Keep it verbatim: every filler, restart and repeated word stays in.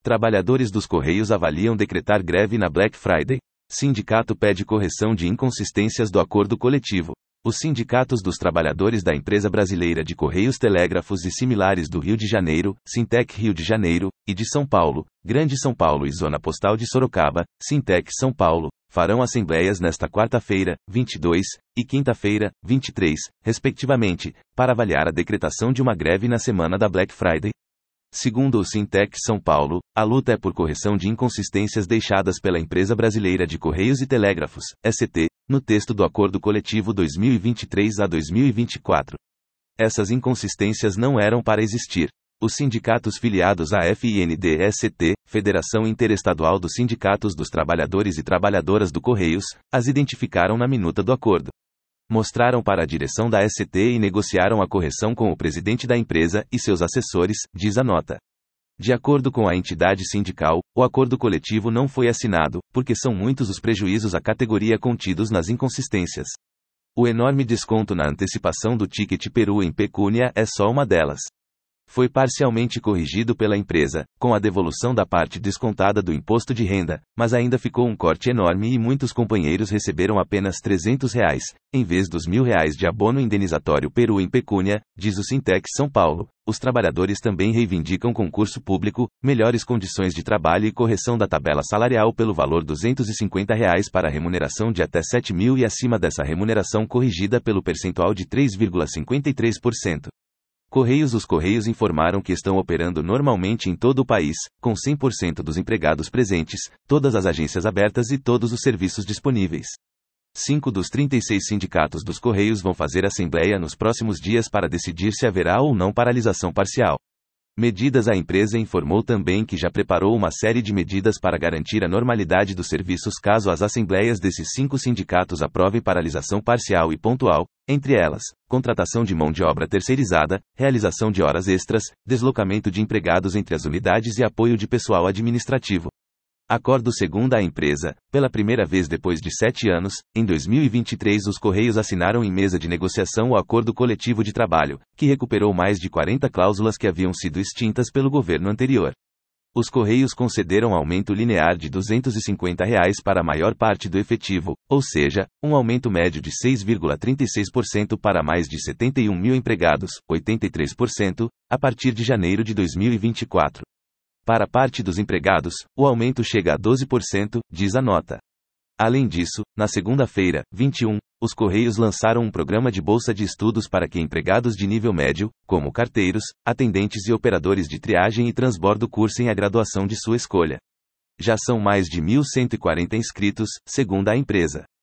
Trabalhadores dos Correios avaliam decretar greve na Black Friday. Sindicato pede correção de inconsistências do acordo coletivo. Os sindicatos dos trabalhadores da Empresa Brasileira de Correios Telégrafos e similares do Rio de Janeiro, Sintec Rio de Janeiro, e de São Paulo, Grande São Paulo e Zona Postal de Sorocaba, Sintec São Paulo, farão assembleias nesta quarta-feira, vinte e dois, e quinta-feira, vinte e três, respectivamente, para avaliar a decretação de uma greve na semana da Black Friday. Segundo o Sintec São Paulo, a luta é por correção de inconsistências deixadas pela Empresa Brasileira de Correios e Telégrafos, E C T, no texto do Acordo Coletivo dois mil e vinte e três a dois mil e vinte e quatro. Essas inconsistências não eram para existir. Os sindicatos filiados à F I N D E C T, Federação Interestadual dos Sindicatos dos Trabalhadores e Trabalhadoras do Correios, as identificaram na minuta do acordo. Mostraram para a direção da E C T e negociaram a correção com o presidente da empresa e seus assessores, diz a nota. De acordo com a entidade sindical, o acordo coletivo não foi assinado, porque são muitos os prejuízos à categoria contidos nas inconsistências. O enorme desconto na antecipação do ticket peru em pecúnia é só uma delas. Foi parcialmente corrigido pela empresa, com a devolução da parte descontada do imposto de renda, mas ainda ficou um corte enorme e muitos companheiros receberam apenas trezentos reais, em vez dos mil reais de abono indenizatório peru em pecúnia, diz o Sintec São Paulo. Os trabalhadores também reivindicam concurso público, melhores condições de trabalho e correção da tabela salarial pelo valor duzentos e cinquenta reais para remuneração de até sete mil e acima dessa remuneração corrigida pelo percentual de três vírgula cinquenta e três por cento. Correios Os Correios informaram que estão operando normalmente em todo o país, com cem por cento dos empregados presentes, todas as agências abertas e todos os serviços disponíveis. Cinco dos trinta e seis sindicatos dos Correios vão fazer assembleia nos próximos dias para decidir se haverá ou não paralisação parcial. Medidas A empresa informou também que já preparou uma série de medidas para garantir a normalidade dos serviços caso as assembleias desses cinco sindicatos aprovem paralisação parcial e pontual, entre elas, contratação de mão de obra terceirizada, realização de horas extras, deslocamento de empregados entre as unidades e apoio de pessoal administrativo. Acordo Segundo a empresa, pela primeira vez depois de sete anos, em dois mil e vinte e três os Correios assinaram em mesa de negociação o Acordo Coletivo de Trabalho, que recuperou mais de quarenta cláusulas que haviam sido extintas pelo governo anterior. Os Correios concederam aumento linear de duzentos e cinquenta reais para a maior parte do efetivo, ou seja, um aumento médio de seis vírgula trinta e seis por cento para mais de setenta e um mil empregados, oitenta e três por cento, a partir de janeiro de dois mil e vinte e quatro. Para parte dos empregados, o aumento chega a doze por cento, diz a nota. Além disso, na segunda-feira, vinte e um, os Correios lançaram um programa de bolsa de estudos para que empregados de nível médio, como carteiros, atendentes e operadores de triagem e transbordo cursem a graduação de sua escolha. Já são mais de mil cento e quarenta inscritos, segundo a empresa.